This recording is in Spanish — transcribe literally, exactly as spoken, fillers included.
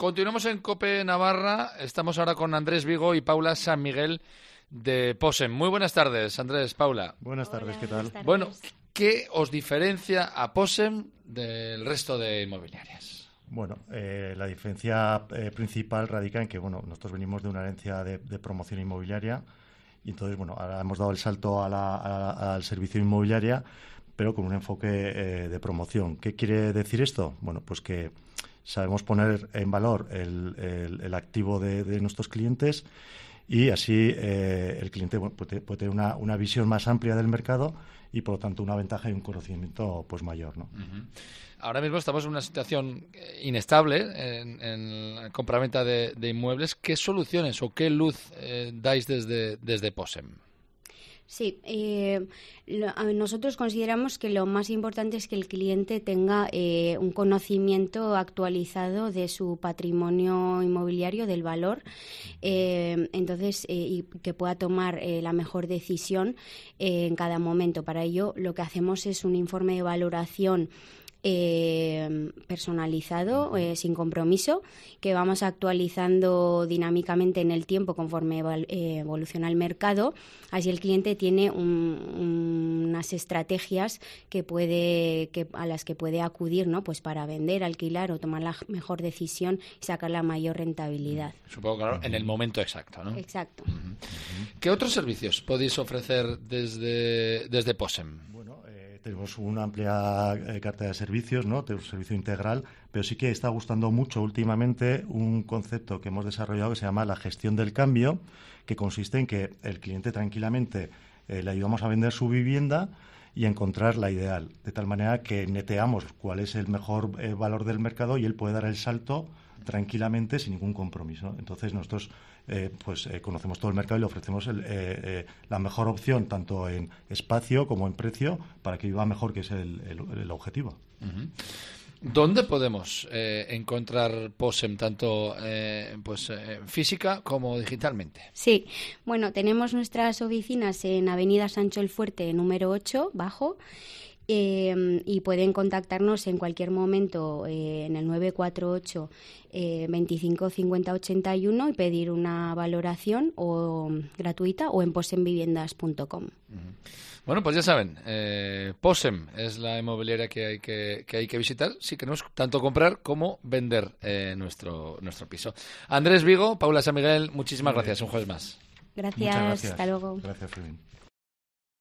Continuamos en COPE Navarra. Estamos ahora con Andrés Vigo y Paula San Miguel de POSEM. Muy buenas tardes, Andrés, Paula. Buenas tardes, Hola, ¿qué tal? buenas tardes. Bueno, ¿qué os diferencia a POSEM del resto de inmobiliarias? Bueno, eh, la diferencia eh, principal radica en que, bueno, nosotros venimos de una herencia de, de promoción inmobiliaria y entonces, bueno, ahora hemos dado el salto a la, a, al servicio inmobiliaria, pero con un enfoque eh, de promoción. ¿Qué quiere decir esto? Bueno, pues que sabemos poner en valor el, el, el activo de, de nuestros clientes y así eh, el cliente bueno, puede, puede tener una, una visión más amplia del mercado y, por lo tanto, una ventaja y un conocimiento pues mayor, ¿no? Uh-huh. Ahora mismo estamos en una situación inestable en, en la compraventa de, de inmuebles. ¿Qué soluciones o qué luz eh, dais desde, desde POSEM? Sí, eh, lo, nosotros consideramos que lo más importante es que el cliente tenga eh, un conocimiento actualizado de su patrimonio inmobiliario, del valor, eh, entonces eh, y que pueda tomar eh, la mejor decisión eh, en cada momento. Para ello, lo que hacemos es un informe de valoración Eh, personalizado, eh, sin compromiso, que vamos actualizando dinámicamente en el tiempo conforme evol- eh, evoluciona el mercado. Así el cliente tiene un, un, unas estrategias que puede, que, a las que puede acudir, ¿no? Pues para vender, alquilar o tomar la mejor decisión y sacar la mayor rentabilidad. Supongo que claro, en el momento exacto, ¿no? Exacto. Uh-huh. ¿Qué otros servicios podéis ofrecer desde, desde POSEM? Bueno, eh, tenemos una amplia eh, carta de servicios, ¿no? Tenemos un servicio integral, pero sí que está gustando mucho últimamente un concepto que hemos desarrollado que se llama la gestión del cambio, que consiste en que el cliente tranquilamente eh, le ayudamos a vender su vivienda y a encontrar la ideal, de tal manera que neteamos cuál es el mejor eh, valor del mercado y él puede dar el salto tranquilamente sin ningún compromiso. Entonces nosotros eh, pues eh, conocemos todo el mercado y le ofrecemos el, eh, eh, la mejor opción tanto en espacio como en precio para que viva mejor, que es el, el, el objetivo. Uh-huh. ¿Dónde podemos eh, encontrar POSEM tanto eh, pues eh, física como digitalmente? Sí, bueno, tenemos nuestras oficinas en Avenida Sancho el Fuerte, número ocho, bajo. Eh, y pueden contactarnos en cualquier momento eh, en el nueve cuatro ocho eh, veinticinco cincuenta ochenta y uno y pedir una valoración o gratuita o en posemviviendas punto com. Uh-huh. Bueno, pues ya saben, eh, POSEM es la inmobiliaria que hay que, que hay que visitar si queremos tanto comprar como vender eh, nuestro, nuestro piso. Andrés Vigo, Paula San Miguel, muchísimas gracias. Un jueves más. Gracias, Muchas gracias. hasta luego. Gracias, Fermín.